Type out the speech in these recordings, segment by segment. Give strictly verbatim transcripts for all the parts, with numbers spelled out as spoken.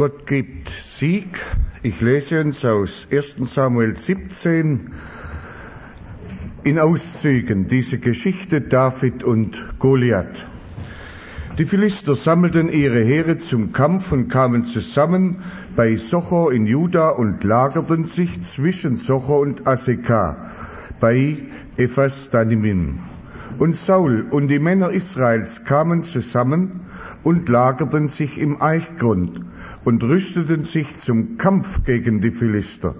Gott gibt Sieg. Ich lese uns aus erster Samuel siebzehn in Auszügen diese Geschichte David und Goliath. Die Philister sammelten ihre Heere zum Kampf und kamen zusammen bei Sochor in Juda und lagerten sich zwischen Sochor und Aseka bei Ephas-Dammim. Und Saul und die Männer Israels kamen zusammen und lagerten sich im Eichgrund und rüsteten sich zum Kampf gegen die Philister.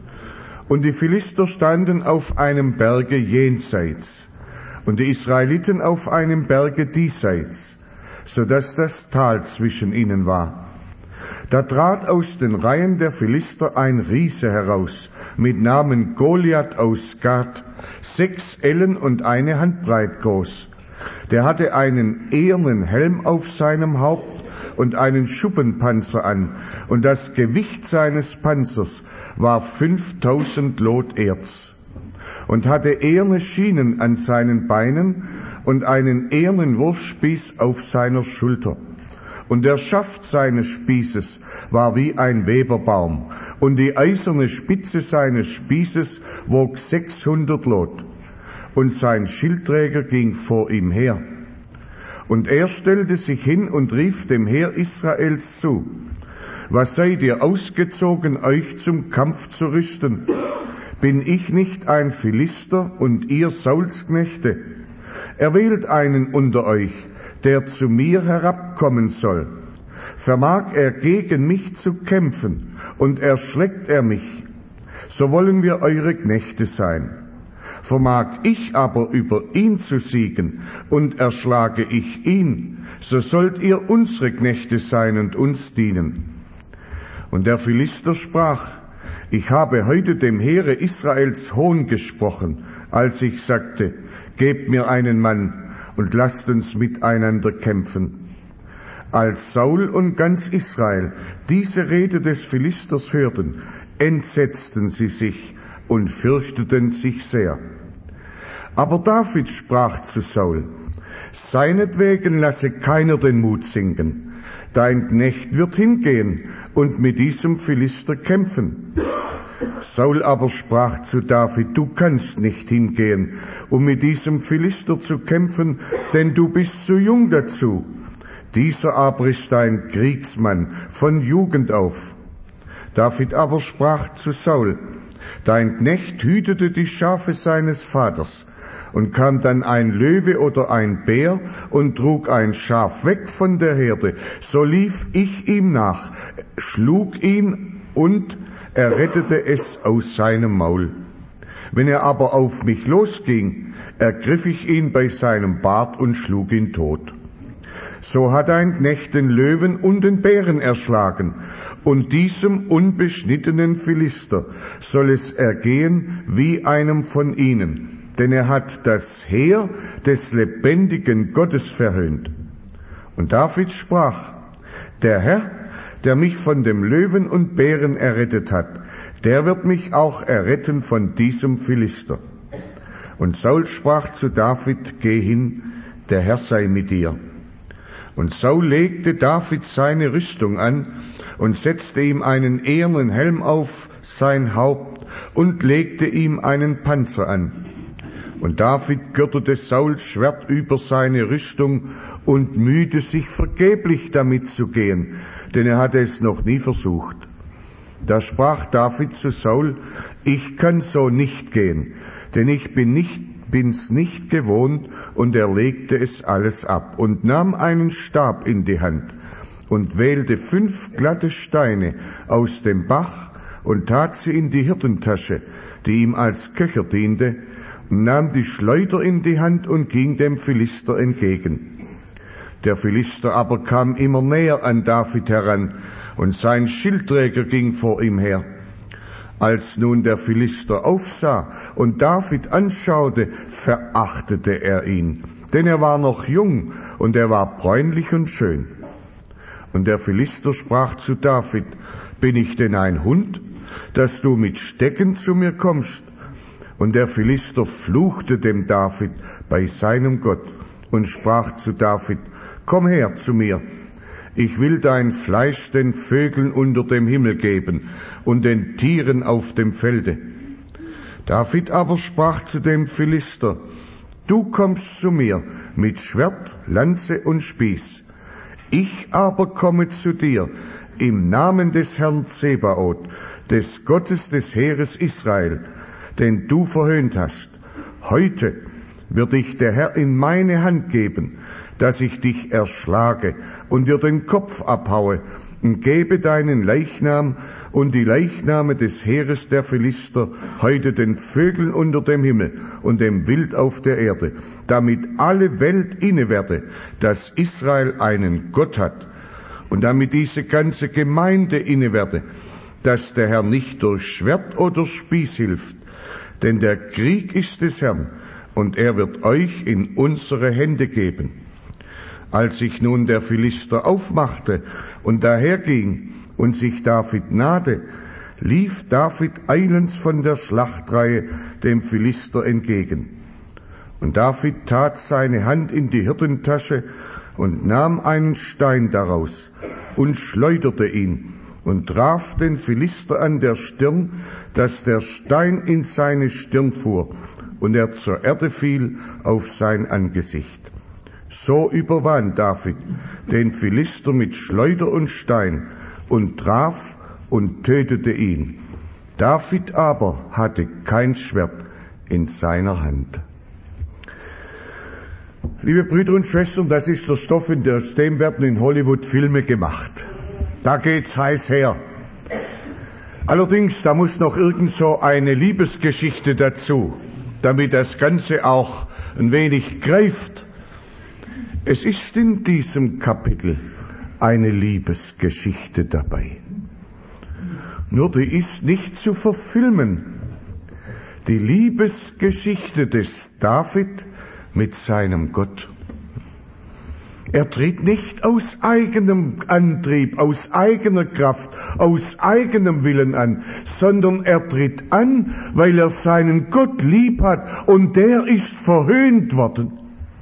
Und die Philister standen auf einem Berge jenseits und die Israeliten auf einem Berge diesseits, so dass das Tal zwischen ihnen war. Da trat aus den Reihen der Philister ein Riese heraus, mit Namen Goliath aus Gath, sechs Ellen und eine Handbreit groß. Der hatte einen ehernen Helm auf seinem Haupt und einen Schuppenpanzer an, und das Gewicht seines Panzers war fünftausend Lot Erz, und hatte eherne Schienen an seinen Beinen und einen ehernen Wurfspieß auf seiner Schulter. Und der Schaft seines Spießes war wie ein Weberbaum, und die eiserne Spitze seines Spießes wog sechshundert Lot, und sein Schildträger ging vor ihm her. Und er stellte sich hin und rief dem Heer Israels zu: Was seid ihr ausgezogen, euch zum Kampf zu rüsten? Bin ich nicht ein Philister und ihr Sauls Knechte? Erwählt einen unter euch, der zu mir herabkommen soll. Vermag er gegen mich zu kämpfen, und erschlägt er mich, so wollen wir eure Knechte sein. Vermag ich aber über ihn zu siegen, und erschlage ich ihn, so sollt ihr unsere Knechte sein und uns dienen. Und der Philister sprach: Ich habe heute dem Heere Israels Hohn gesprochen, als ich sagte: Gebt mir einen Mann und lasst uns miteinander kämpfen. Als Saul und ganz Israel diese Rede des Philisters hörten, entsetzten sie sich und fürchteten sich sehr. Aber David sprach zu Saul: Seinetwegen lasse keiner den Mut sinken. Dein Knecht wird hingehen und mit diesem Philister kämpfen. Saul aber sprach zu David: Du kannst nicht hingehen, um mit diesem Philister zu kämpfen, denn du bist zu jung dazu. Dieser aber ist ein Kriegsmann von Jugend auf. David aber sprach zu Saul: Dein Knecht hütete die Schafe seines Vaters, und kam dann ein Löwe oder ein Bär und trug ein Schaf weg von der Herde. So lief ich ihm nach, schlug ihn und errettete es aus seinem Maul. Wenn er aber auf mich losging, ergriff ich ihn bei seinem Bart und schlug ihn tot. So hat ein Knecht den Löwen und den Bären erschlagen, und diesem unbeschnittenen Philister soll es ergehen wie einem von ihnen, denn er hat das Heer des lebendigen Gottes verhöhnt. Und David sprach: Der Herr, der mich von dem Löwen und Bären errettet hat, der wird mich auch erretten von diesem Philister. Und Saul sprach zu David: Geh hin, der Herr sei mit dir. Und Saul legte David seine Rüstung an und setzte ihm einen ehernen Helm auf sein Haupt und legte ihm einen Panzer an. Und David gürtete Sauls Schwert über seine Rüstung und mühte sich vergeblich damit zu gehen, denn er hatte es noch nie versucht. Da sprach David zu Saul: Ich kann so nicht gehen, denn ich bin nicht, bin's nicht gewohnt. Und er legte es alles ab und nahm einen Stab in die Hand und wählte fünf glatte Steine aus dem Bach und tat sie in die Hirtentasche, die ihm als Köcher diente, und nahm die Schleuder in die Hand und ging dem Philister entgegen. Der Philister aber kam immer näher an David heran, und sein Schildträger ging vor ihm her. Als nun der Philister aufsah und David anschaute, verachtete er ihn, denn er war noch jung und er war bräunlich und schön. Und der Philister sprach zu David: Bin ich denn ein Hund, dass du mit Stecken zu mir kommst? Und der Philister fluchte dem David bei seinem Gott und sprach zu David: Komm her zu mir. ich will dein Fleisch den Vögeln unter dem Himmel geben und den Tieren auf dem Felde. David aber sprach zu dem Philister, du kommst zu mir mit Schwert, Lanze und Spieß. Ich aber komme zu dir im Namen des Herrn Zebaoth, des Gottes des Heeres Israel, den du verhöhnt hast. Heute wird dich der Herr in meine Hand geben, dass ich dich erschlage und dir den Kopf abhaue und gebe deinen Leichnam und die Leichname des Heeres der Philister heute den Vögeln unter dem Himmel und dem Wild auf der Erde, damit alle Welt inne werde, dass Israel einen Gott hat, und damit diese ganze Gemeinde inne werde, dass der Herr nicht durch Schwert oder Spieß hilft, denn der Krieg ist des Herrn, und er wird euch in unsere Hände geben. Als sich nun der Philister aufmachte und daherging und sich David nahte, lief David eilends von der Schlachtreihe dem Philister entgegen. Und David tat seine Hand in die Hirtentasche und nahm einen Stein daraus und schleuderte ihn und traf den Philister an der Stirn, dass der Stein in seine Stirn fuhr und er zur Erde fiel auf sein Angesicht. So überwand David den Philister mit Schleuder und Stein und traf und tötete ihn. David aber hatte kein Schwert in seiner Hand. Liebe Brüder und Schwestern, das ist der Stoff, aus dem werden in Hollywood Filme gemacht. Da geht's heiß her. Allerdings, da muss noch irgend so eine Liebesgeschichte dazu, damit das Ganze auch ein wenig greift. Es ist in diesem Kapitel eine Liebesgeschichte dabei. Nur die ist nicht zu verfilmen. Die Liebesgeschichte des David mit seinem Gott. Er tritt nicht aus eigenem Antrieb, aus eigener Kraft, aus eigenem Willen an, sondern er tritt an, weil er seinen Gott lieb hat und der ist verhöhnt worden.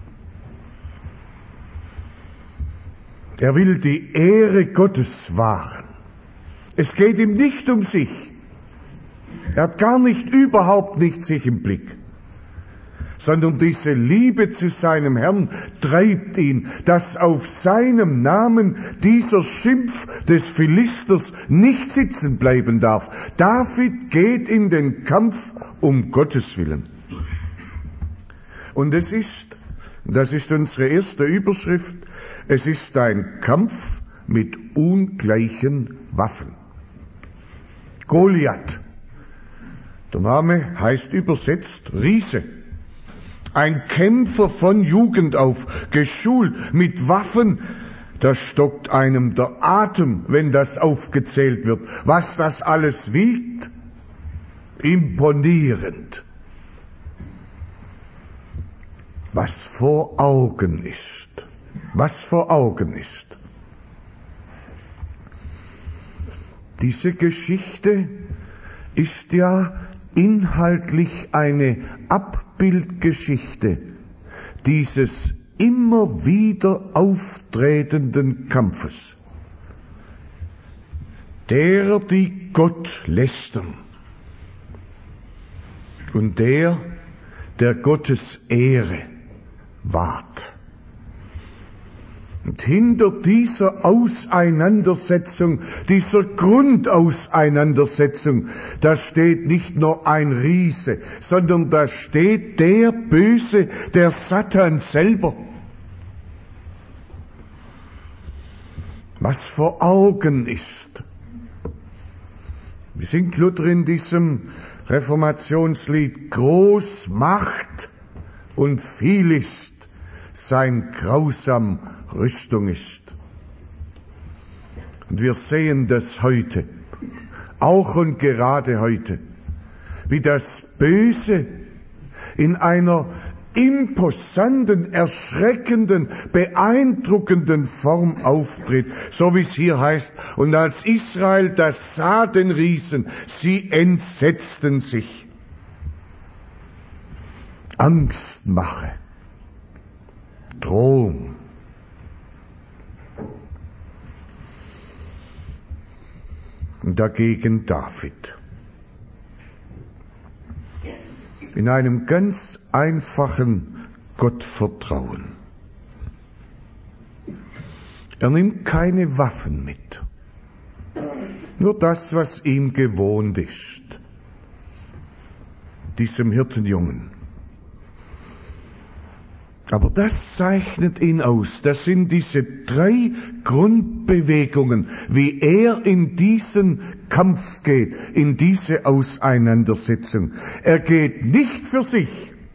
Er will die Ehre Gottes wahren. Es geht ihm nicht um sich. Er hat gar nicht, überhaupt nicht sich im Blick. Sondern diese Liebe zu seinem Herrn treibt ihn, dass auf seinem Namen dieser Schimpf des Philisters nicht sitzen bleiben darf. David geht in den Kampf um Gottes Willen. Und es ist, das ist unsere erste Überschrift, es ist ein Kampf mit ungleichen Waffen. Goliath, der Name heißt übersetzt Riese. Ein Kämpfer von Jugend auf, geschult mit Waffen, da stockt einem der Atem, wenn das aufgezählt wird. Was das alles wiegt? Imponierend. Was vor Augen ist. Was vor Augen ist. Diese Geschichte ist ja inhaltlich eine Abbildgeschichte dieses immer wieder auftretenden Kampfes. Derer, die Gott lästern und der, der Gottes Ehre wahrt. Und hinter dieser Auseinandersetzung, dieser Grundauseinandersetzung, da steht nicht nur ein Riese, sondern da steht der Böse, der Satan selber. Was vor Augen ist. Wir singen Luther in diesem Reformationslied, groß Macht und viel ist, sein grausam Rüstung ist. Und wir sehen das heute, auch und gerade heute, wie das Böse in einer imposanten, erschreckenden, beeindruckenden Form auftritt, so wie es hier heißt. Und als Israel das sah, den Riesen, sie entsetzten sich. Angstmache. Drohung. dagegen David. In einem ganz einfachen Gottvertrauen. Er nimmt keine Waffen mit. Nur das, was ihm gewohnt ist. Diesem Hirtenjungen. Aber das zeichnet ihn aus. Das sind diese drei Grundbewegungen, wie er in diesen Kampf geht, in diese Auseinandersetzung. Er geht nicht für sich,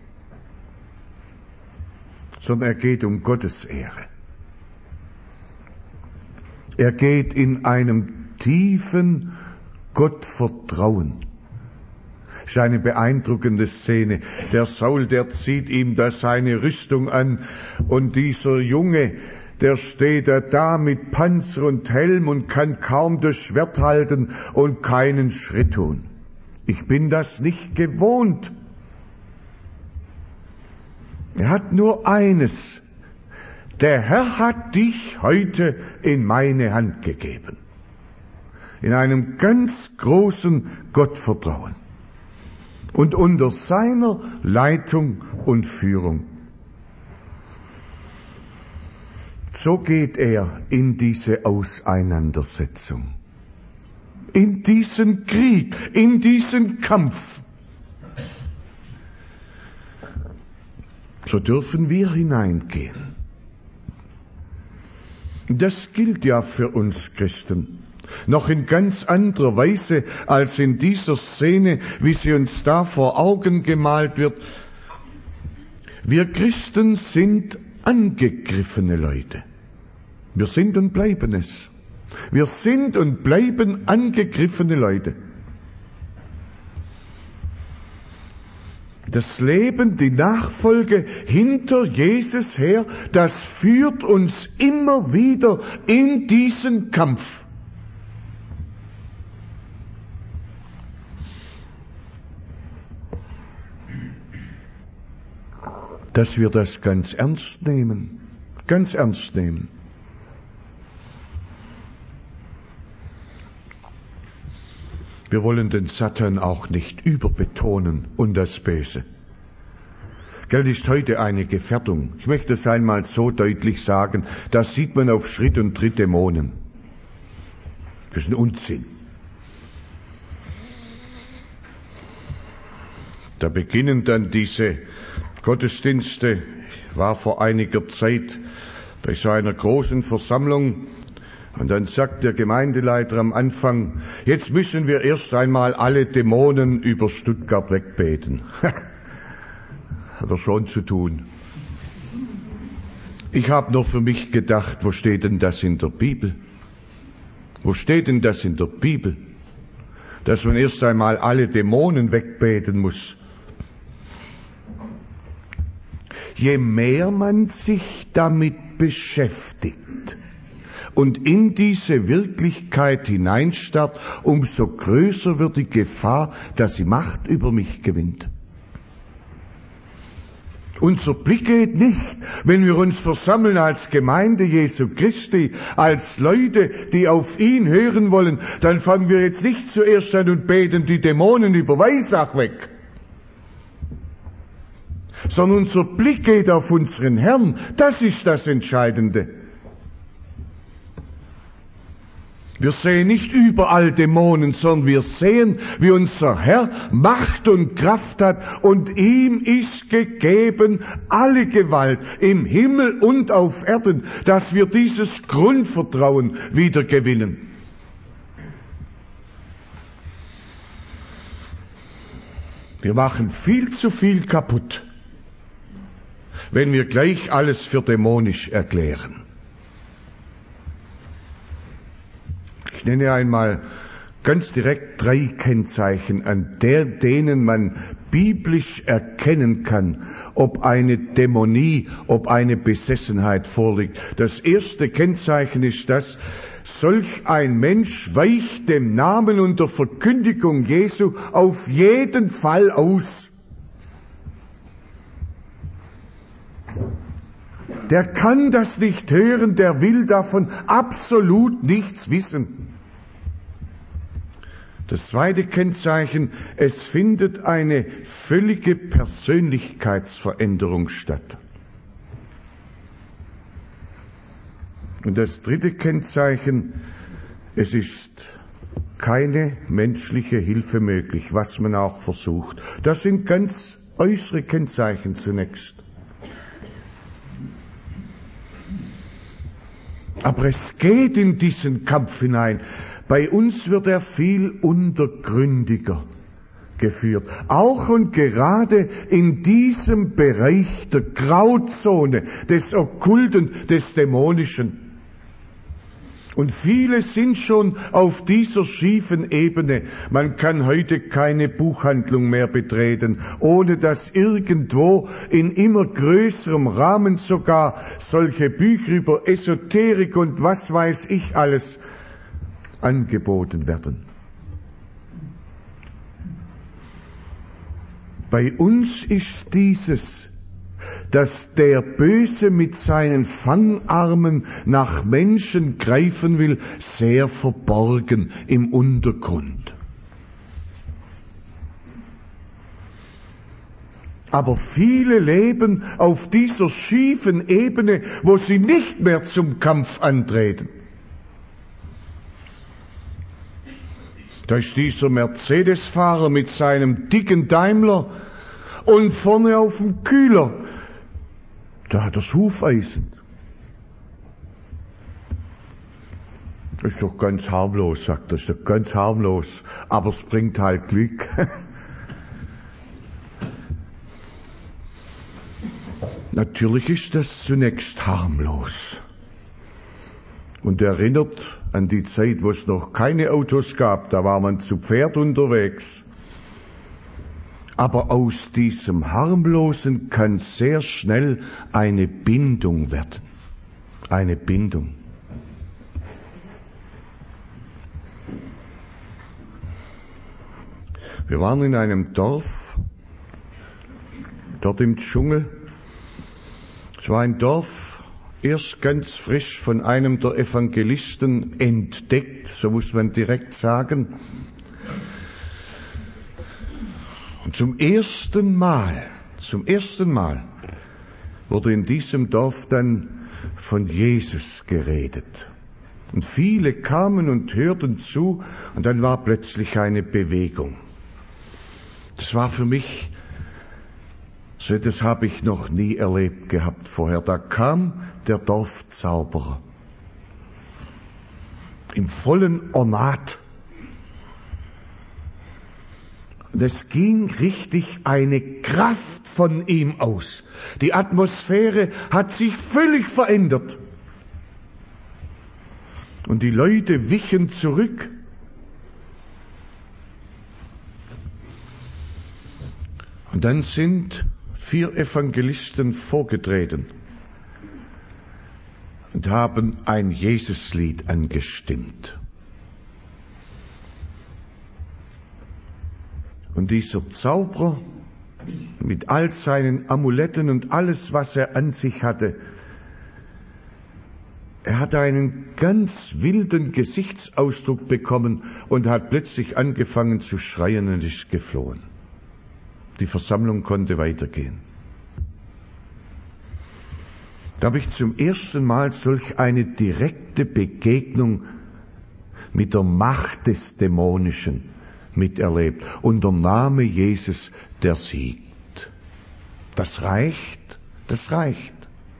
sondern er geht um Gottes Ehre. Er geht in einem tiefen Gottvertrauen. Das ist eine beeindruckende Szene. Der Saul, der zieht ihm da seine Rüstung an und dieser Junge, der steht da, da mit Panzer und Helm und kann kaum das Schwert halten und keinen Schritt tun. Ich bin das nicht gewohnt. Er hat nur eines. Der Herr hat dich heute in meine Hand gegeben. In einem ganz großen Gottvertrauen. Und unter seiner Leitung und Führung. So geht er in diese Auseinandersetzung. In diesen Krieg, in diesen Kampf. So dürfen wir hineingehen. Das gilt ja für uns Christen. Noch in ganz anderer Weise als in dieser Szene, wie sie uns da vor Augen gemalt wird. Wir Christen sind angegriffene Leute. Wir sind und bleiben es. Wir sind und bleiben angegriffene Leute. Das Leben, die Nachfolge hinter Jesus her, das führt uns immer wieder in diesen Kampf. Dass wir das ganz ernst nehmen, ganz ernst nehmen. Wir wollen den Satan auch nicht überbetonen und das Böse. Geld ist heute eine Gefährdung. Ich möchte es einmal so deutlich sagen, das sieht man auf Schritt und Tritt Dämonen. Das ist ein Unsinn. Da beginnen dann diese Gottesdienste. Ich war vor einiger Zeit bei so einer großen Versammlung und dann sagt der Gemeindeleiter am Anfang, jetzt müssen wir erst einmal alle Dämonen über Stuttgart wegbeten. Hat er schon zu tun. Ich habe nur für mich gedacht, wo steht denn das in der Bibel? Wo steht denn das in der Bibel? Dass man erst einmal alle Dämonen wegbeten muss. Je mehr man sich damit beschäftigt und in diese Wirklichkeit hineinstarrt, umso größer wird die Gefahr, dass sie Macht über mich gewinnt. Unser Blick geht nicht, wenn wir uns versammeln als Gemeinde Jesu Christi, als Leute, die auf ihn hören wollen, dann fangen wir jetzt nicht zuerst an und beten die Dämonen über Weissach weg. Sondern unser Blick geht auf unseren Herrn. Das ist das Entscheidende. Wir sehen nicht überall Dämonen, sondern wir sehen, wie unser Herr Macht und Kraft hat und ihm ist gegeben alle Gewalt im Himmel und auf Erden, dass wir dieses Grundvertrauen wieder gewinnen. Wir machen viel zu viel kaputt, wenn wir gleich alles für dämonisch erklären. Ich nenne einmal ganz direkt drei Kennzeichen, an der, denen man biblisch erkennen kann, ob eine Dämonie, ob eine Besessenheit vorliegt. Das erste Kennzeichen ist das, solch ein Mensch weicht dem Namen und der Verkündigung Jesu auf jeden Fall aus. Der kann das nicht hören, der will davon absolut nichts wissen. Das zweite Kennzeichen, es findet eine völlige Persönlichkeitsveränderung statt. Und das dritte Kennzeichen, es ist keine menschliche Hilfe möglich, was man auch versucht. Das sind ganz äußere Kennzeichen zunächst. Aber es geht in diesen Kampf hinein. Bei uns wird er viel untergründiger geführt. Auch und gerade in diesem Bereich der Grauzone, des Okkulten, des Dämonischen. Und viele sind schon auf dieser schiefen Ebene. Man kann heute keine Buchhandlung mehr betreten, ohne dass irgendwo in immer größerem Rahmen sogar solche Bücher über Esoterik und was weiß ich alles angeboten werden. Bei uns ist dieses, dass der Böse mit seinen Fangarmen nach Menschen greifen will, sehr verborgen im Untergrund. Aber viele leben auf dieser schiefen Ebene, wo sie nicht mehr zum Kampf antreten. Da ist dieser Mercedes-Fahrer mit seinem dicken Daimler und vorne auf dem Kühler, da hat er das Hufeisen. Das ist doch ganz harmlos, sagt er, das ist doch ganz harmlos, aber es bringt halt Glück. Natürlich ist das zunächst harmlos und erinnert an die Zeit, wo es noch keine Autos gab, da war man zu Pferd unterwegs. Aber aus diesem Harmlosen kann sehr schnell eine Bindung werden. Eine Bindung. Wir waren in einem Dorf, dort im Dschungel. Es war ein Dorf, erst ganz frisch von einem der Evangelisten entdeckt, so muss man direkt sagen. Und zum ersten Mal, zum ersten Mal wurde in diesem Dorf dann von Jesus geredet. Und viele kamen und hörten zu und dann war plötzlich eine Bewegung. Das war für mich, so etwas habe ich noch nie erlebt gehabt vorher. Da kam der Dorfzauberer im vollen Ornat. Und es ging richtig eine Kraft von ihm aus. Die Atmosphäre hat sich völlig verändert. Und die Leute wichen zurück. Und dann sind vier Evangelisten vorgetreten und haben ein Jesuslied angestimmt. Und dieser Zauberer mit all seinen Amuletten und alles, was er an sich hatte, er hatte einen ganz wilden Gesichtsausdruck bekommen und hat plötzlich angefangen zu schreien und ist geflohen. Die Versammlung konnte weitergehen. Da habe ich zum ersten Mal solch eine direkte Begegnung mit der Macht des Dämonischen miterlebt. Und der Name Jesus, der siegt. Das reicht, das reicht.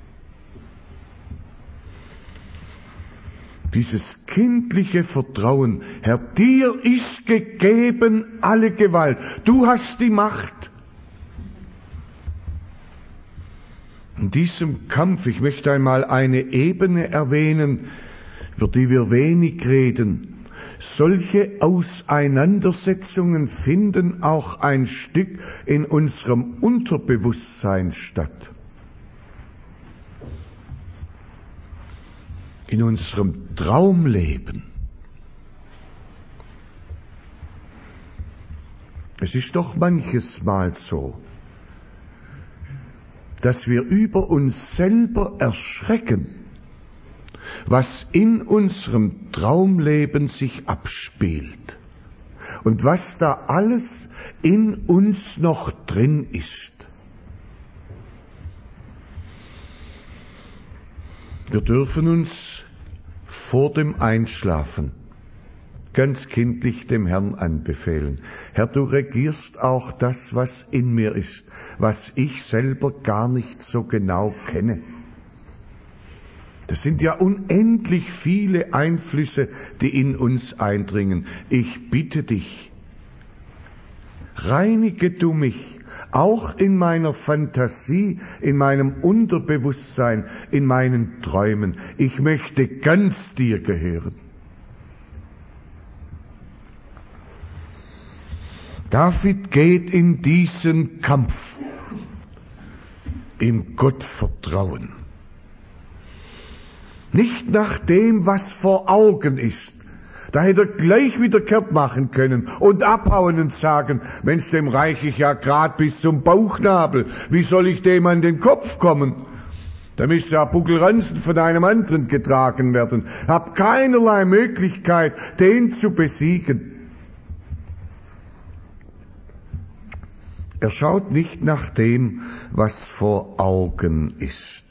Dieses kindliche Vertrauen, Herr, dir ist gegeben alle Gewalt. Du hast die Macht. In diesem Kampf, ich möchte einmal eine Ebene erwähnen, über die wir wenig reden. Solche Auseinandersetzungen finden auch ein Stück in unserem Unterbewusstsein statt. In unserem Traumleben. Es ist doch manches Mal so, dass wir über uns selber erschrecken, was in unserem Traumleben sich abspielt. und was da alles in uns noch drin ist. Wir dürfen uns vor dem Einschlafen ganz kindlich dem Herrn anbefehlen. Herr, du regierst auch das, was in mir ist, was ich selber gar nicht so genau kenne. Das sind ja unendlich viele Einflüsse, die in uns eindringen. Ich bitte dich, reinige du mich, auch in meiner Fantasie, in meinem Unterbewusstsein, in meinen Träumen. Ich möchte ganz dir gehören. David geht in diesen Kampf im Gottvertrauen. Nicht nach dem, was vor Augen ist. Da hätte er gleich wieder kehrt machen können und abhauen und sagen, Mensch, dem reich ich ja grad bis zum Bauchnabel. Wie soll ich dem an den Kopf kommen? Da müsste ja Buckelranzen von einem anderen getragen werden. Hab keinerlei Möglichkeit, den zu besiegen. Er schaut nicht nach dem, was vor Augen ist.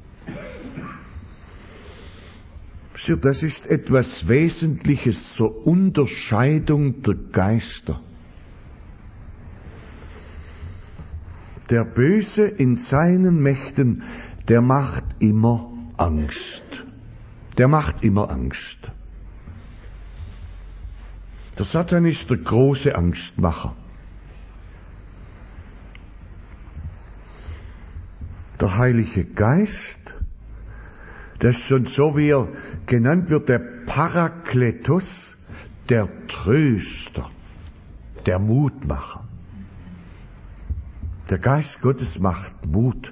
Das ist etwas Wesentliches zur Unterscheidung der Geister. Der Böse in seinen Mächten, der macht immer Angst. Der macht immer Angst. Der Satan ist der große Angstmacher. Der Heilige Geist, das ist schon so, wie er genannt wird, der Parakletos, der Tröster, der Mutmacher. Der Geist Gottes macht Mut.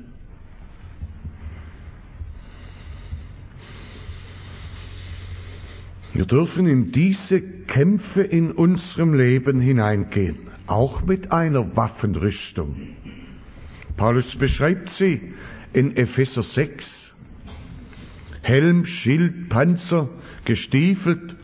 Wir dürfen in diese Kämpfe in unserem Leben hineingehen, auch mit einer Waffenrüstung. Paulus beschreibt sie in Epheser sechs. Helm, Schild, Panzer, gestiefelt.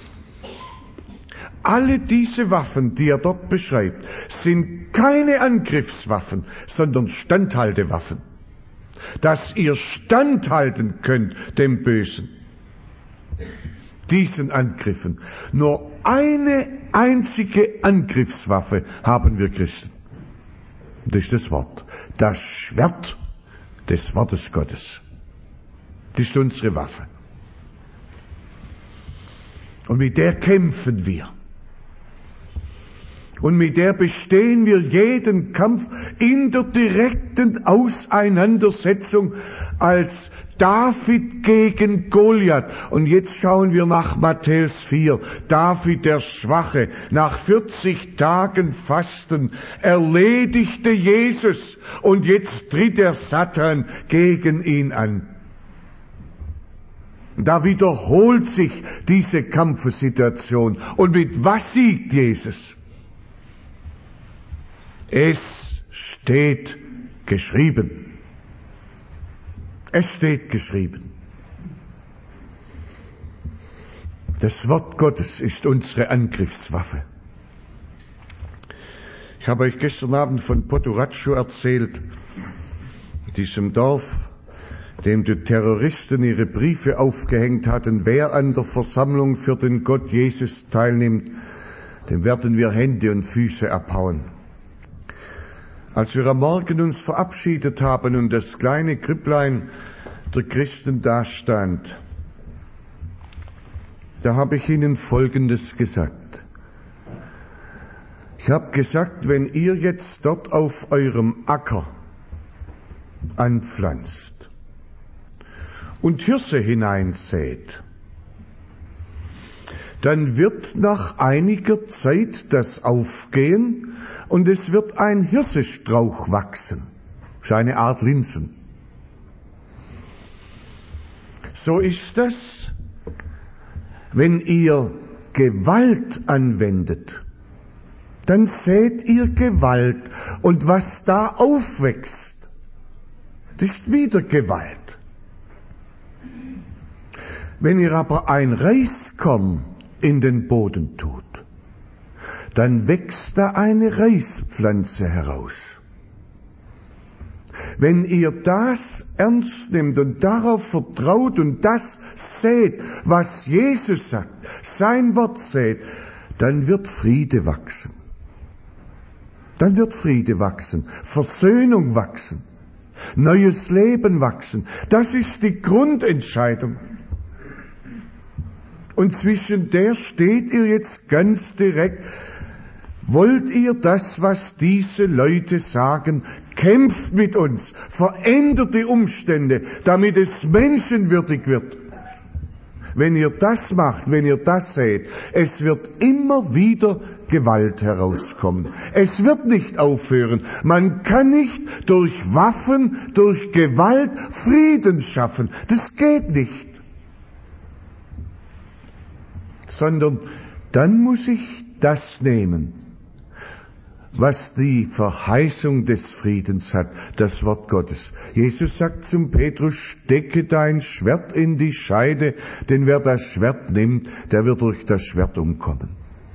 Alle diese Waffen, die er dort beschreibt, sind keine Angriffswaffen, sondern Standhaltewaffen. Dass ihr standhalten könnt dem Bösen, diesen Angriffen. Nur eine einzige Angriffswaffe haben wir Christen. Das ist das Wort. Das Schwert des Wortes Gottes. Das ist unsere Waffe. Und mit der kämpfen wir. Und mit der bestehen wir jeden Kampf in der direkten Auseinandersetzung als David gegen Goliath. Und jetzt schauen wir nach Matthäus vier. David, der Schwache, nach vierzig Tagen Fasten erledigte Jesus. Und jetzt tritt der Satan gegen ihn an. Da wiederholt sich diese Kampfsituation. Und mit was siegt Jesus? Es steht geschrieben. Es steht geschrieben. Das Wort Gottes ist unsere Angriffswaffe. Ich habe euch gestern Abend von Poturaccio erzählt, diesem Dorf, dem die Terroristen ihre Briefe aufgehängt hatten. Wer an der Versammlung für den Gott Jesus teilnimmt, dem werden wir Hände und Füße abhauen. Als wir am Morgen uns verabschiedet haben und das kleine Kripplein der Christen dastand, da habe ich ihnen Folgendes gesagt. Ich habe gesagt, wenn ihr jetzt dort auf eurem Acker anpflanzt und Hirse hineinsät, dann wird nach einiger Zeit das aufgehen und es wird ein Hirsestrauch wachsen. Das ist eine Art Linsen. So ist das, wenn ihr Gewalt anwendet, dann sät ihr Gewalt und was da aufwächst, das ist wieder Gewalt. Wenn ihr aber ein Reiskorn in den Boden tut, dann wächst da eine Reispflanze heraus. Wenn ihr das ernst nehmt und darauf vertraut und das seht, was Jesus sagt, sein Wort seht, dann wird Friede wachsen. Dann wird Friede wachsen, Versöhnung wachsen, neues Leben wachsen. Das ist die Grundentscheidung. Und zwischen der steht ihr jetzt ganz direkt. Wollt ihr das, was diese Leute sagen? Kämpft mit uns, verändert die Umstände, damit es menschenwürdig wird. Wenn ihr das macht, wenn ihr das seht, es wird immer wieder Gewalt herauskommen. Es wird nicht aufhören. Man kann nicht durch Waffen, durch Gewalt Frieden schaffen. Das geht nicht. Sondern dann muss ich das nehmen, was die Verheißung des Friedens hat, das Wort Gottes. Jesus sagt zum Petrus, stecke dein Schwert in die Scheide, denn wer das Schwert nimmt, der wird durch das Schwert umkommen.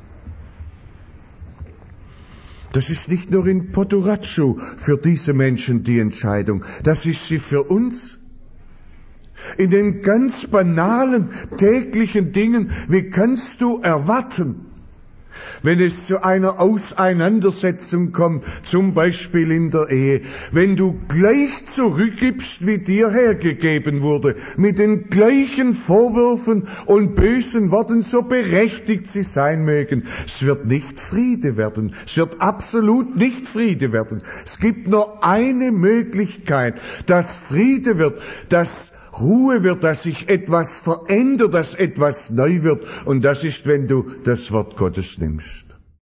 Das ist nicht nur in Potorazzo für diese Menschen die Entscheidung, das ist sie für uns. In den ganz banalen, täglichen Dingen, wie kannst du erwarten, wenn es zu einer Auseinandersetzung kommt, zum Beispiel in der Ehe, wenn du gleich zurückgibst, wie dir hergegeben wurde, mit den gleichen Vorwürfen und bösen Worten, so berechtigt sie sein mögen, es wird nicht Friede werden, es wird absolut nicht Friede werden. Es gibt nur eine Möglichkeit, dass Friede wird, dass Ruhe wird, dass sich etwas verändert, dass etwas neu wird. Und das ist, wenn du das Wort Gottes nimmst.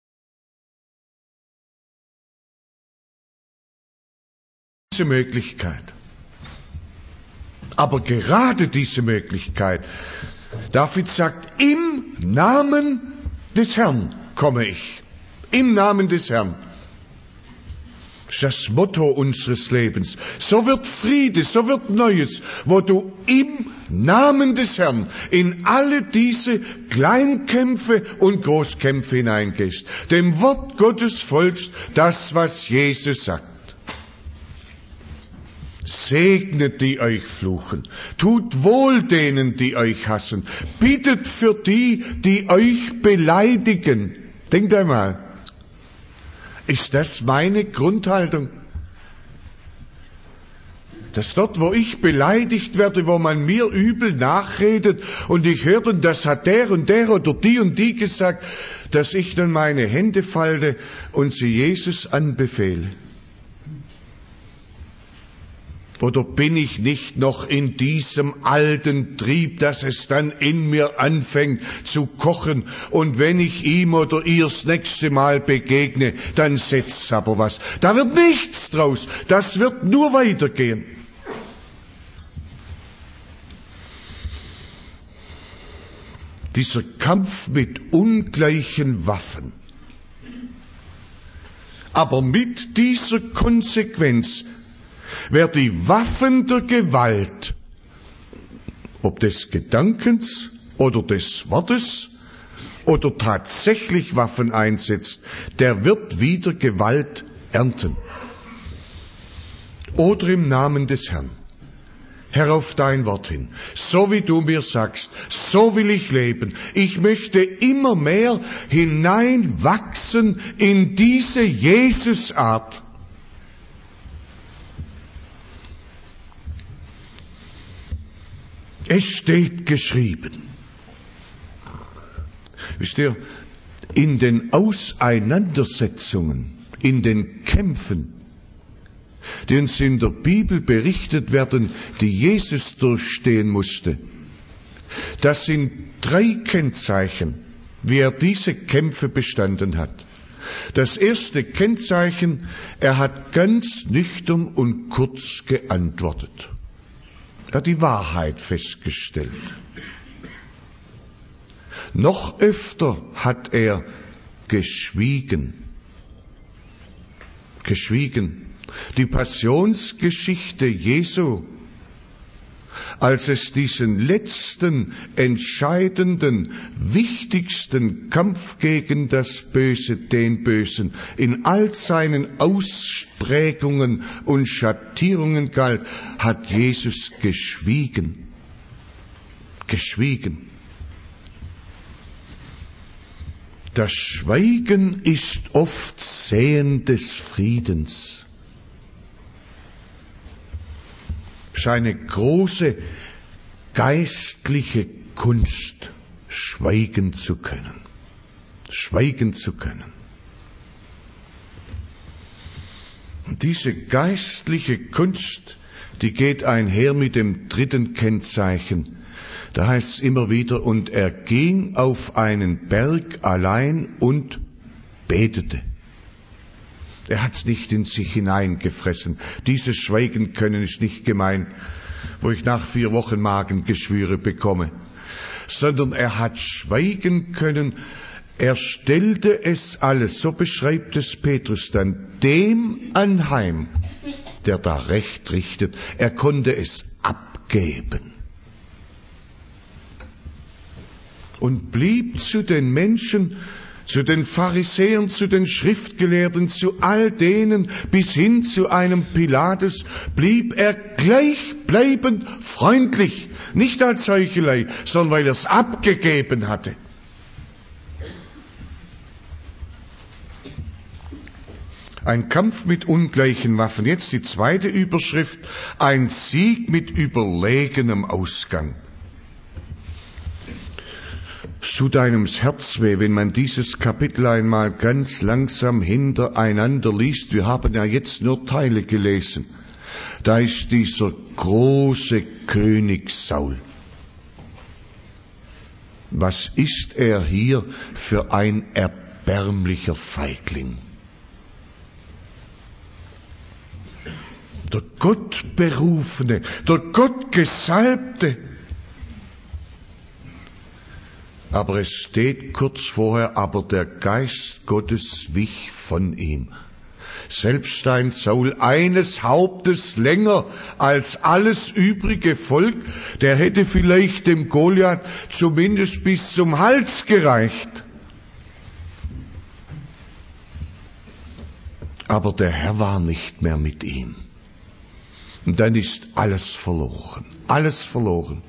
Diese Möglichkeit. Aber gerade diese Möglichkeit. David sagt, im Namen des Herrn komme ich. Im Namen des Herrn. Das ist das Motto unseres Lebens. So wird Friede, so wird Neues, wo du im Namen des Herrn in alle diese Kleinkämpfe und Großkämpfe hineingehst. Dem Wort Gottes folgst, das, was Jesus sagt. Segnet, die euch fluchen. Tut wohl denen, die euch hassen. Bittet für die, die euch beleidigen. Denkt einmal. Ist das meine Grundhaltung? Dass dort, wo ich beleidigt werde, wo man mir übel nachredet und ich höre, und das hat der und der oder die und die gesagt, dass ich dann meine Hände falte und sie Jesus anbefehle. Oder bin ich nicht noch in diesem alten Trieb, dass es dann in mir anfängt zu kochen, und wenn ich ihm oder ihr das nächste Mal begegne, dann setzt aber was. Da wird nichts draus, das wird nur weitergehen. Dieser Kampf mit ungleichen Waffen, aber mit dieser Konsequenz, wer die Waffen der Gewalt, ob des Gedankens oder des Wortes oder tatsächlich Waffen einsetzt, der wird wieder Gewalt ernten. Oder im Namen des Herrn. Herr, auf dein Wort hin, so wie du mir sagst, so will ich leben. Ich möchte immer mehr hineinwachsen in diese Jesusart. Es steht geschrieben. Wisst ihr, in den Auseinandersetzungen, in den Kämpfen, die uns in der Bibel berichtet werden, die Jesus durchstehen musste, das sind drei Kennzeichen, wie er diese Kämpfe bestanden hat. Das erste Kennzeichen, er hat ganz nüchtern und kurz geantwortet. Er hat die Wahrheit festgestellt. Noch öfter hat er geschwiegen. Geschwiegen. Die Passionsgeschichte Jesu als es diesen letzten, entscheidenden, wichtigsten Kampf gegen das Böse, den Bösen, in all seinen Ausprägungen und Schattierungen galt, hat Jesus geschwiegen. Geschwiegen. Das Schweigen ist oft Säen des Friedens. Es ist eine große geistliche Kunst, schweigen zu können. Schweigen zu können. Und diese geistliche Kunst, die geht einher mit dem dritten Kennzeichen. Da heißt es immer wieder, und er ging auf einen Berg allein und betete. Er hat's nicht in sich hineingefressen. Dieses Schweigen können ist nicht gemeint, wo ich nach vier Wochen Magengeschwüre bekomme, sondern er hat schweigen können. Er stellte es alles, so beschreibt es Petrus dann, dem anheim, der da Recht richtet. Er konnte es abgeben. Und blieb zu den Menschen, zu den Pharisäern, zu den Schriftgelehrten, zu all denen, bis hin zu einem Pilatus, blieb er gleichbleibend freundlich. Nicht als Heuchelei, sondern weil er es abgegeben hatte. Ein Kampf mit ungleichen Waffen. Jetzt die zweite Überschrift. Ein Sieg mit überlegenem Ausgang. Zu deinem Herzweh, wenn man dieses Kapitel einmal ganz langsam hintereinander liest. Wir haben ja jetzt nur Teile gelesen. Da ist dieser große König Saul. Was ist er hier für ein erbärmlicher Feigling? Der Gottberufene, der Gottgesalbte. Aber es steht kurz vorher, aber der Geist Gottes wich von ihm. Selbst ein Saul eines Hauptes länger als alles übrige Volk, der hätte vielleicht dem Goliath zumindest bis zum Hals gereicht. Aber der Herr war nicht mehr mit ihm. Und dann ist alles verloren, alles verloren.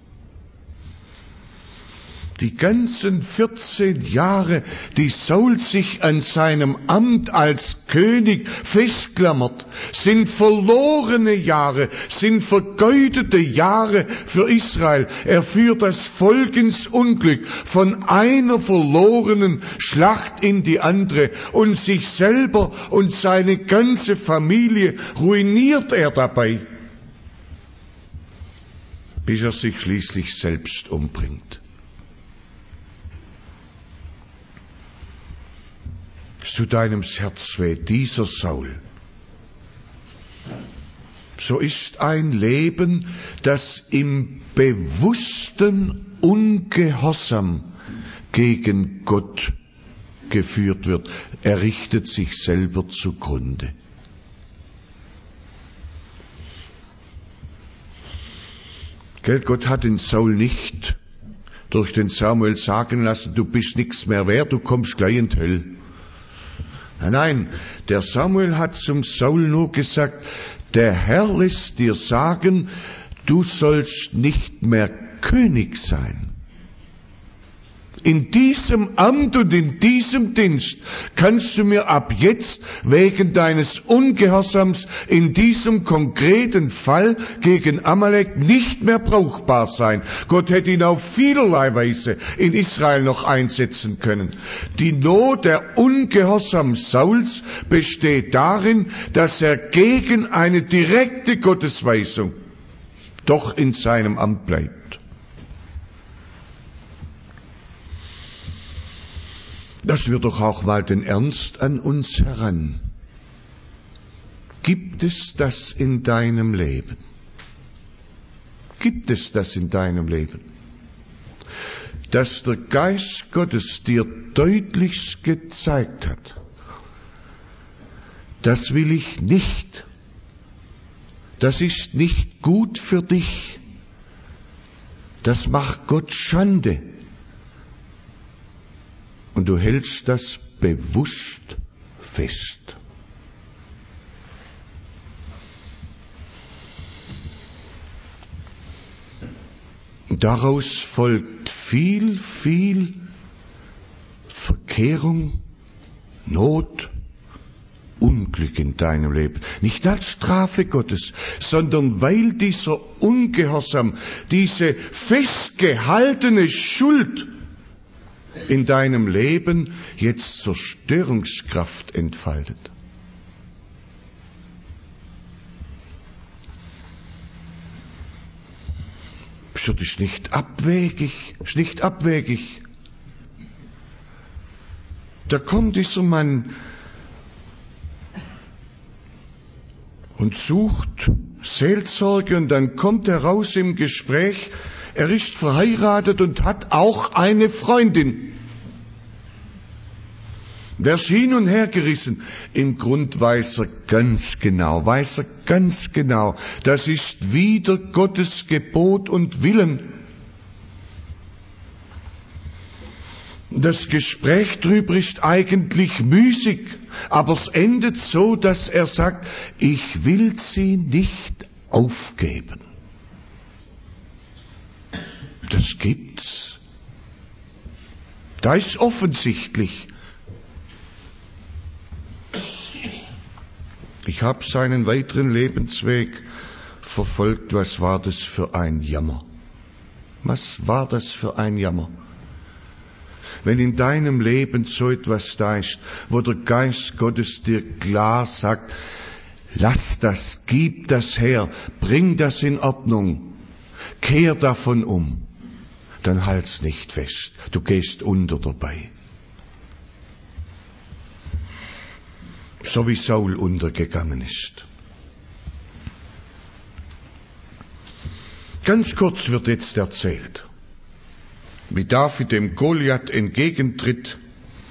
Die ganzen vierzehn Jahre, die Saul sich an seinem Amt als König festklammert, sind verlorene Jahre, sind vergeudete Jahre für Israel. Er führt das Volk ins Unglück, von einer verlorenen Schlacht in die andere, und sich selber und seine ganze Familie ruiniert er dabei, bis er sich schließlich selbst umbringt. Zu deinem Herzweh, dieser Saul. So ist ein Leben, das im bewussten Ungehorsam gegen Gott geführt wird. Er richtet sich selber zugrunde. Gell, Gott hat den Saul nicht durch den Samuel sagen lassen, du bist nichts mehr wert, du kommst gleich in die Hölle. Nein, der Samuel hat zum Saul nur gesagt, der Herr lässt dir sagen, du sollst nicht mehr König sein. In diesem Amt und in diesem Dienst kannst du mir ab jetzt wegen deines Ungehorsams in diesem konkreten Fall gegen Amalek nicht mehr brauchbar sein. Gott hätte ihn auf vielerlei Weise in Israel noch einsetzen können. Die Not der Ungehorsam Sauls besteht darin, dass er gegen eine direkte Gottesweisung doch in seinem Amt bleibt. Lassen wir doch auch mal den Ernst an uns heran. Gibt es das in deinem Leben? Gibt es das in deinem Leben? Dass der Geist Gottes dir deutlichst gezeigt hat, das will ich nicht. Das ist nicht gut für dich. Das macht Gott Schande. Und du hältst das bewusst fest. Daraus folgt viel, viel Verkehrung, Not, Unglück in deinem Leben. Nicht als Strafe Gottes, sondern weil dieser Ungehorsam, diese festgehaltene Schuld in deinem Leben jetzt Zerstörungskraft entfaltet. Das ist nicht abwegig, ist nicht abwegig. Da kommt dieser Mann und sucht Seelsorge und dann kommt er raus im Gespräch, er ist verheiratet und hat auch eine Freundin. Der ist hin und her gerissen. Im Grund weiß er ganz genau, weiß er ganz genau, das ist wider Gottes Gebot und Willen. Das Gespräch drüber ist eigentlich müßig, aber es endet so, dass er sagt, ich will sie nicht aufgeben. Das gibt's. Da ist offensichtlich. Ich habe seinen weiteren Lebensweg verfolgt. Was war das für ein Jammer? Was war das für ein Jammer? Wenn in deinem Leben so etwas da ist, wo der Geist Gottes dir klar sagt, lass das, gib das her, bring das in Ordnung, kehr davon um, dann halt's nicht fest, du gehst unter dabei. So wie Saul untergegangen ist. Ganz kurz wird jetzt erzählt, wie David dem Goliath entgegentritt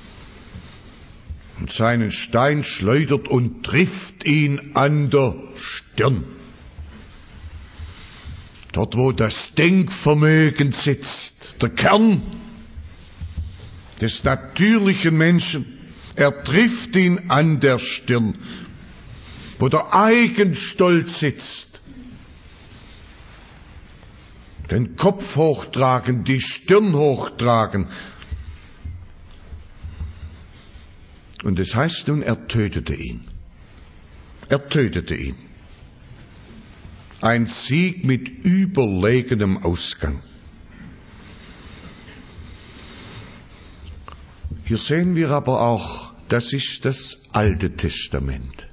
und seinen Stein schleudert und trifft ihn an der Stirn. Dort, wo das Denkvermögen sitzt, der Kern des natürlichen Menschen, er trifft ihn an der Stirn, wo der Eigenstolz sitzt. Den Kopf hochtragen, die Stirn hochtragen. Und es heißt nun, er tötete ihn. Er tötete ihn. Ein Sieg mit überlegenem Ausgang. Hier sehen wir aber auch, das ist das Alte Testament.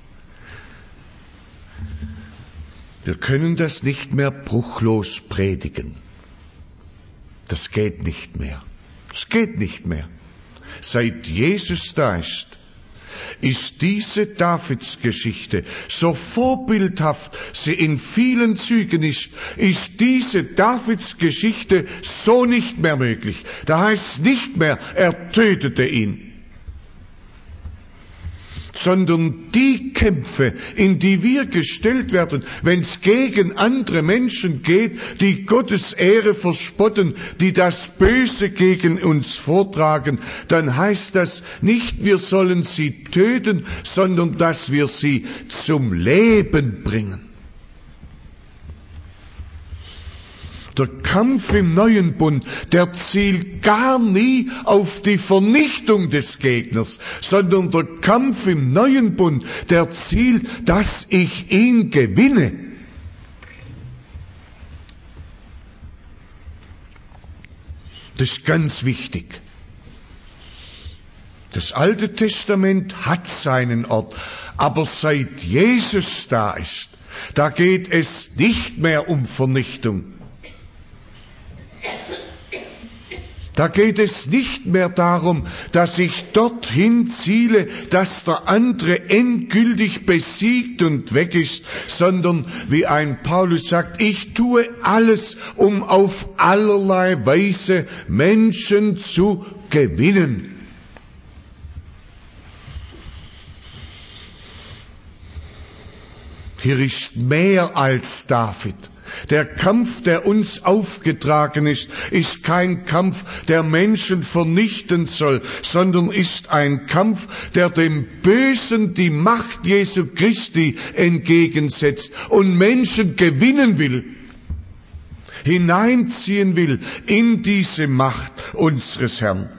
Wir können das nicht mehr bruchlos predigen. Das geht nicht mehr. Das geht nicht mehr. Seit Jesus da ist, ist diese Davidsgeschichte, so vorbildhaft sie in vielen Zügen ist, ist diese Davidsgeschichte so nicht mehr möglich. Da heißt nicht mehr, er tötete ihn. Sondern die Kämpfe, in die wir gestellt werden, wenn es gegen andere Menschen geht, die Gottes Ehre verspotten, die das Böse gegen uns vortragen, dann heißt das nicht, wir sollen sie töten, sondern dass wir sie zum Leben bringen. Der Kampf im neuen Bund, der zielt gar nie auf die Vernichtung des Gegners, sondern der Kampf im neuen Bund, der zielt, dass ich ihn gewinne. Das ist ganz wichtig. Das Alte Testament hat seinen Ort, aber seit Jesus da ist, da geht es nicht mehr um Vernichtung. Da geht es nicht mehr darum, dass ich dorthin ziele, dass der andere endgültig besiegt und weg ist, sondern wie ein Paulus sagt, ich tue alles, um auf allerlei Weise Menschen zu gewinnen. Hier ist mehr als David. Der Kampf, der uns aufgetragen ist, ist kein Kampf, der Menschen vernichten soll, sondern ist ein Kampf, der dem Bösen die Macht Jesu Christi entgegensetzt und Menschen gewinnen will, hineinziehen will in diese Macht unseres Herrn.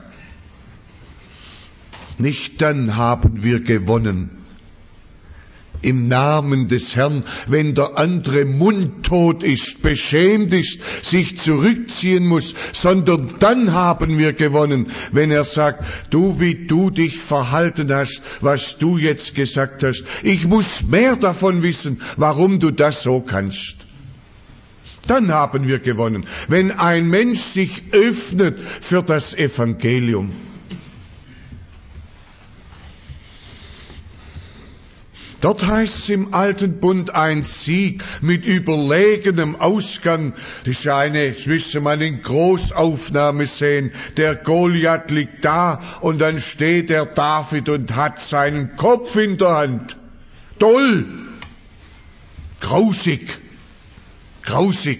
Nicht dann haben wir gewonnen, im Namen des Herrn, wenn der andere mundtot ist, beschämt ist, sich zurückziehen muss, sondern dann haben wir gewonnen, wenn er sagt, du, wie du dich verhalten hast, was du jetzt gesagt hast, ich muss mehr davon wissen, warum du das so kannst. Dann haben wir gewonnen, wenn ein Mensch sich öffnet für das Evangelium. Dort heißt es im Alten Bund ein Sieg mit überlegenem Ausgang. Das ist eine, das müsste man in Großaufnahme sehen. Der Goliath liegt da und dann steht der David und hat seinen Kopf in der Hand. Toll! Grausig! Grausig!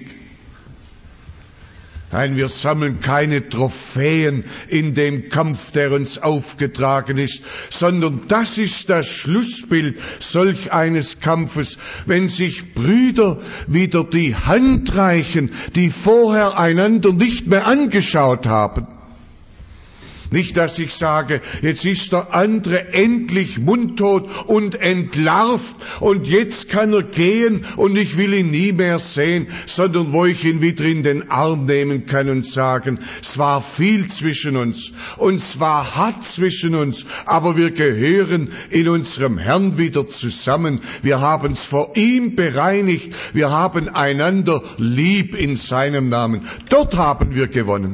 Nein, wir sammeln keine Trophäen in dem Kampf, der uns aufgetragen ist, sondern das ist das Schlussbild solch eines Kampfes, wenn sich Brüder wieder die Hand reichen, die vorher einander nicht mehr angeschaut haben. Nicht, dass ich sage, jetzt ist der andere endlich mundtot und entlarvt und jetzt kann er gehen und ich will ihn nie mehr sehen, sondern wo ich ihn wieder in den Arm nehmen kann und sagen, es war viel zwischen uns und es war hart zwischen uns, aber wir gehören in unserem Herrn wieder zusammen. Wir haben es vor ihm bereinigt, wir haben einander lieb in seinem Namen. Dort haben wir gewonnen.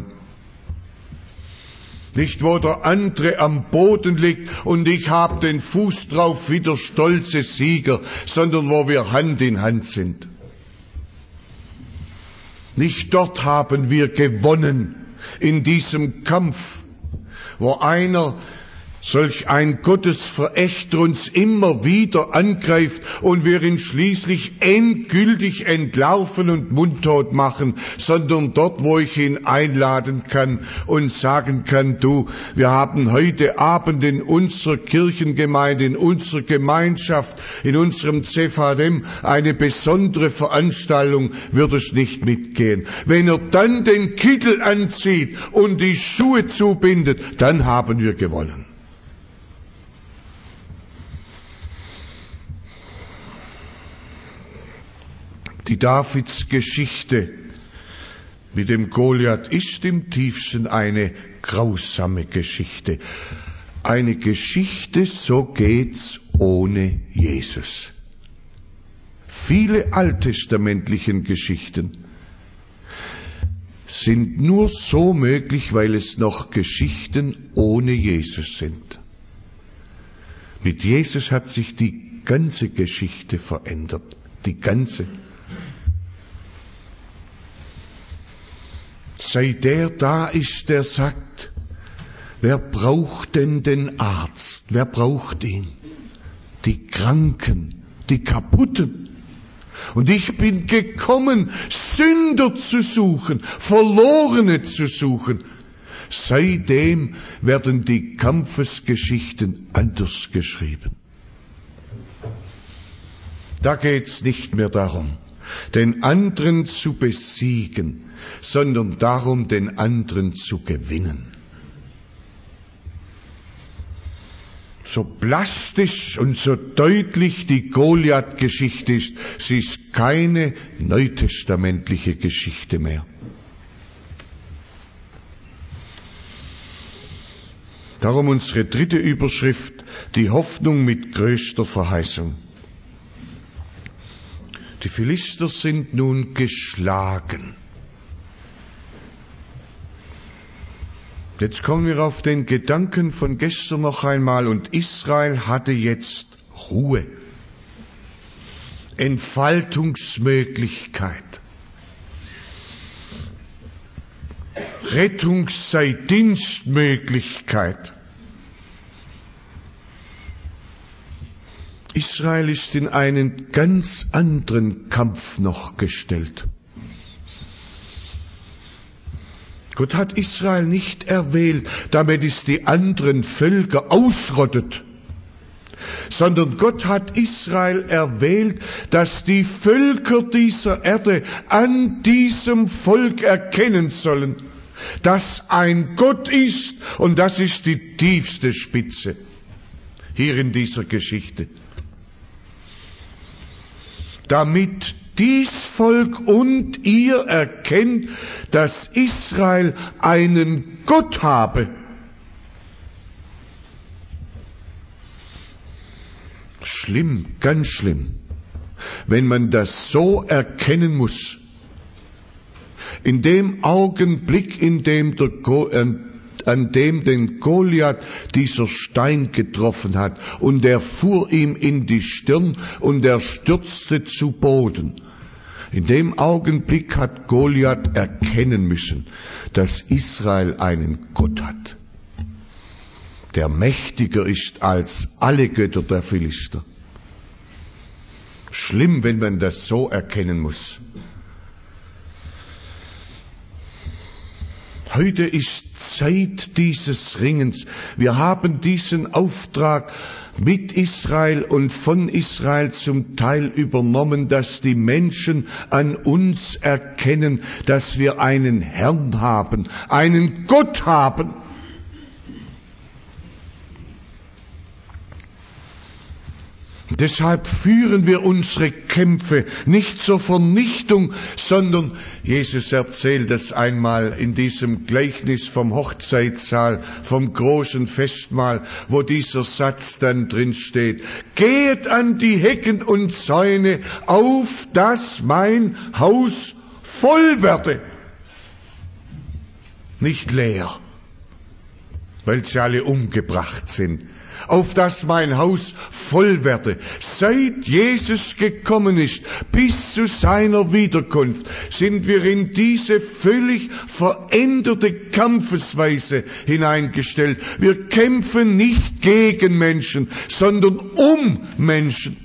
Nicht, wo der andere am Boden liegt und ich habe den Fuß drauf wie der stolze Sieger, sondern wo wir Hand in Hand sind. Nicht dort haben wir gewonnen, in diesem Kampf, wo einer, solch ein Gottesverächter uns immer wieder angreift und wir ihn schließlich endgültig entlarven und mundtot machen, sondern dort, wo ich ihn einladen kann und sagen kann, du, wir haben heute Abend in unserer Kirchengemeinde, in unserer Gemeinschaft, in unserem C V M eine besondere Veranstaltung, würdest nicht mitgehen. Wenn er dann den Kittel anzieht und die Schuhe zubindet, dann haben wir gewonnen. Die Davids-Geschichte mit dem Goliath ist im tiefsten eine grausame Geschichte. Eine Geschichte, so geht's ohne Jesus. Viele alttestamentlichen Geschichten sind nur so möglich, weil es noch Geschichten ohne Jesus sind. Mit Jesus hat sich die ganze Geschichte verändert. Die ganze. Seit der da ist, der sagt, wer braucht denn den Arzt? Wer braucht ihn? Die Kranken, die Kaputten. Und ich bin gekommen, Sünder zu suchen, Verlorene zu suchen. Seitdem werden die Kampfesgeschichten anders geschrieben. Da geht's nicht mehr darum, den anderen zu besiegen, sondern darum, den anderen zu gewinnen. So plastisch und so deutlich die Goliath-Geschichte ist, sie ist keine neutestamentliche Geschichte mehr. Darum unsere dritte Überschrift, die Hoffnung mit größter Verheißung. Die Philister sind nun geschlagen. Jetzt kommen wir auf den Gedanken von gestern noch einmal, und Israel hatte jetzt Ruhe, Entfaltungsmöglichkeit. Rettungs- sei Dienstmöglichkeit. Israel ist in einen ganz anderen Kampf noch gestellt. Gott hat Israel nicht erwählt, damit es die anderen Völker ausrottet, sondern Gott hat Israel erwählt, dass die Völker dieser Erde an diesem Volk erkennen sollen, dass ein Gott ist, und das ist die tiefste Spitze hier in dieser Geschichte. Damit dies Volk und ihr erkennt, dass Israel einen Gott habe. Schlimm, ganz schlimm, wenn man das so erkennen muss. In dem Augenblick, in dem der Go, an, an dem den Goliath dieser Stein getroffen hat, und er fuhr ihm in die Stirn und er stürzte zu Boden. In dem Augenblick hat Goliath erkennen müssen, dass Israel einen Gott hat, der mächtiger ist als alle Götter der Philister. Schlimm, wenn man das so erkennen muss. Heute ist Zeit dieses Ringens. Wir haben diesen Auftrag mit Israel und von Israel zum Teil übernommen, dass die Menschen an uns erkennen, dass wir einen Herrn haben, einen Gott haben. Deshalb führen wir unsere Kämpfe nicht zur Vernichtung, sondern Jesus erzählt es einmal in diesem Gleichnis vom Hochzeitssaal, vom großen Festmahl, wo dieser Satz dann drin steht: Geht an die Hecken und Zäune, auf dass mein Haus voll werde. Nicht leer, weil sie alle umgebracht sind. Auf dass mein Haus voll werde. Seit Jesus gekommen ist, bis zu seiner Wiederkunft, sind wir in diese völlig veränderte Kampfesweise hineingestellt. Wir kämpfen nicht gegen Menschen, sondern um Menschen.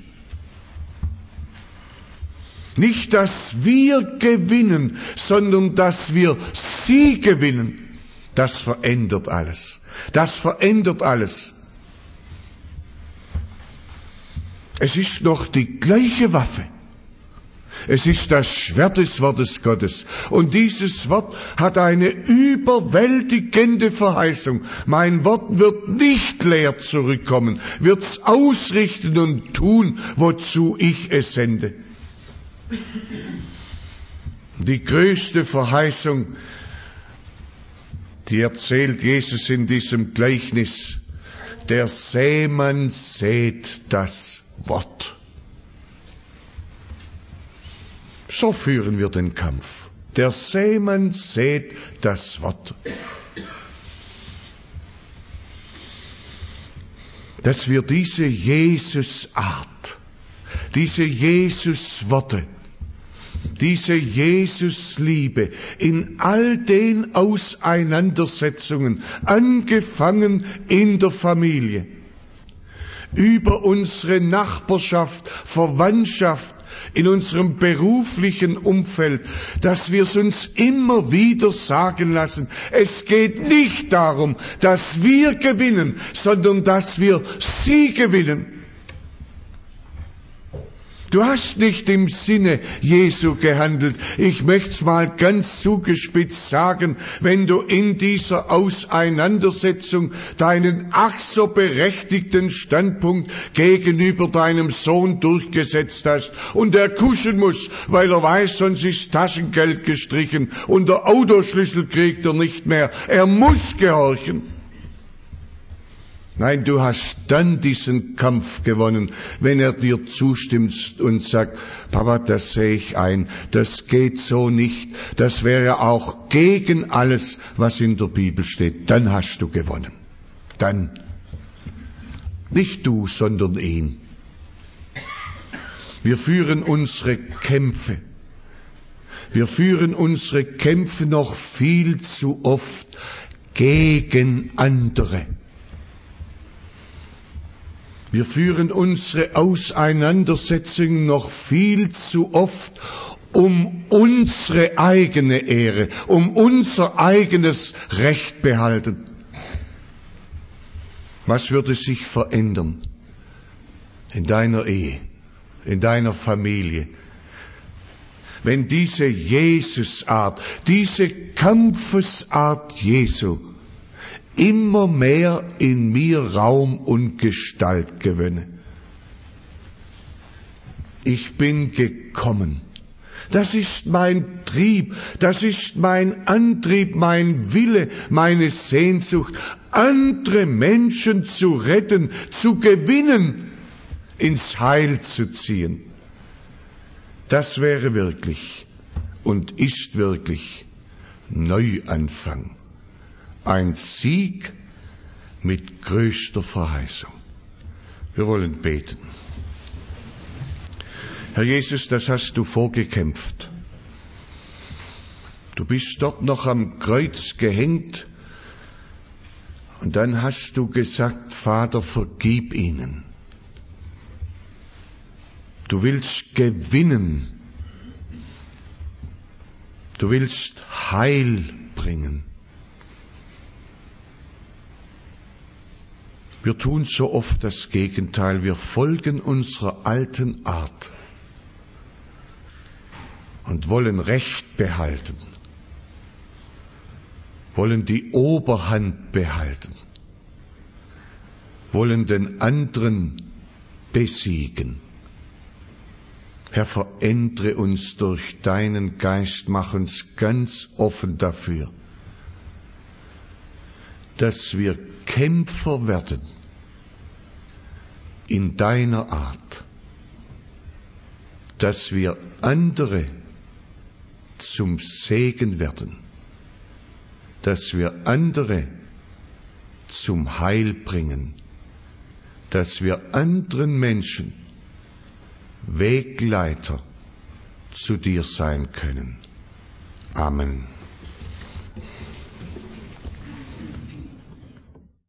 Nicht, dass wir gewinnen, sondern dass wir sie gewinnen. Das verändert alles. Das verändert alles. Es ist noch die gleiche Waffe. Es ist das Schwert des Wortes Gottes. Und dieses Wort hat eine überwältigende Verheißung. Mein Wort wird nicht leer zurückkommen, wird's ausrichten und tun, wozu ich es sende. Die größte Verheißung, die erzählt Jesus in diesem Gleichnis: Der Sämann sät das Wort. So führen wir den Kampf. Der Sämann sät das Wort. Dass wir diese Jesus-Art, diese Jesus-Worte, diese Jesus-Liebe in all den Auseinandersetzungen, angefangen in der Familie, über unsere Nachbarschaft, Verwandtschaft, in unserem beruflichen Umfeld, dass wir es uns immer wieder sagen lassen: Es geht nicht darum, dass wir gewinnen, sondern dass wir sie gewinnen. Du hast nicht im Sinne Jesu gehandelt. Ich möchte es mal ganz zugespitzt sagen: Wenn du in dieser Auseinandersetzung deinen ach so berechtigten Standpunkt gegenüber deinem Sohn durchgesetzt hast und er kuschen muss, weil er weiß, sonst ist Taschengeld gestrichen und der Autoschlüssel kriegt er nicht mehr. Er muss gehorchen. Nein, du hast dann diesen Kampf gewonnen, wenn er dir zustimmt und sagt: Papa, das sehe ich ein, das geht so nicht, das wäre auch gegen alles, was in der Bibel steht. Dann hast du gewonnen. Dann. Nicht du, sondern ihn. Wir führen unsere Kämpfe. Wir führen unsere Kämpfe noch viel zu oft gegen andere. Wir führen unsere Auseinandersetzungen noch viel zu oft um unsere eigene Ehre, um unser eigenes Recht behalten. Was würde sich verändern in deiner Ehe, in deiner Familie, wenn diese Jesusart, diese Kampfesart Jesu immer mehr in mir Raum und Gestalt gewönne? Ich bin gekommen. Das ist mein Trieb, das ist mein Antrieb, mein Wille, meine Sehnsucht, andere Menschen zu retten, zu gewinnen, ins Heil zu ziehen. Das wäre wirklich und ist wirklich Neuanfang. Ein Sieg mit größter Verheißung. Wir wollen beten. Herr Jesus, das hast du vorgekämpft. Du bist dort noch am Kreuz gehängt und dann hast du gesagt, Vater, vergib ihnen. Du willst gewinnen. Du willst Heil bringen. Wir tun so oft das Gegenteil. Wir folgen unserer alten Art und wollen Recht behalten, wollen die Oberhand behalten, wollen den anderen besiegen. Herr, verändere uns durch deinen Geist, mach uns ganz offen dafür, dass wir Kämpfer werden in deiner Art, dass wir andere zum Segen werden, dass wir andere zum Heil bringen, dass wir anderen Menschen Wegleiter zu dir sein können. Amen.